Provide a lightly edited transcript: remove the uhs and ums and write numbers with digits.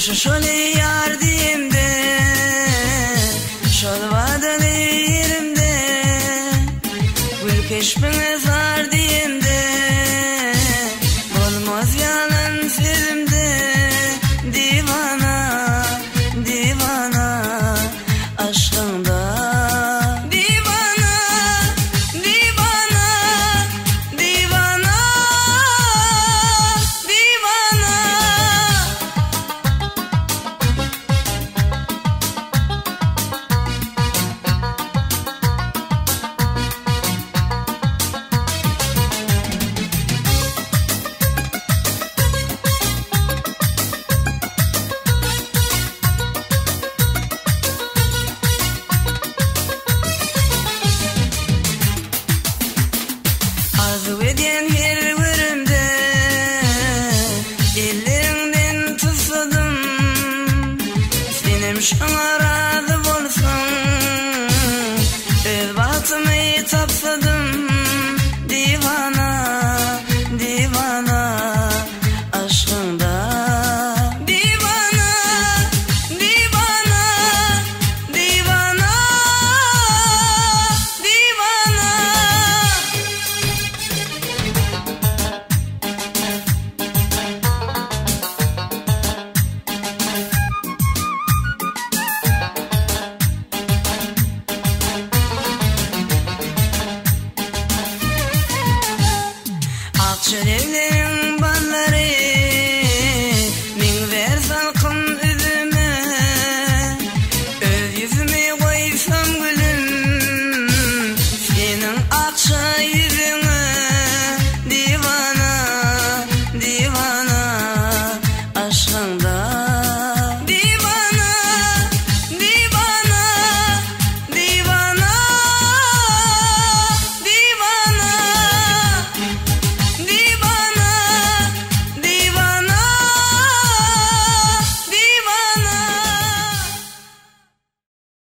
şöyle yar diyemde, şöyle vadalı yerimde, gül keşfine zar diyemde, olmaz yalan sevimde, divana, divana, aşkında. Arzu eden her yerimde, ellerinden tutsadım, senim şuna razı bolsun, öz bahtımı tapsadım, divana, divana, aşkında. Divana, divana, divana, divana. Akşehir'lerin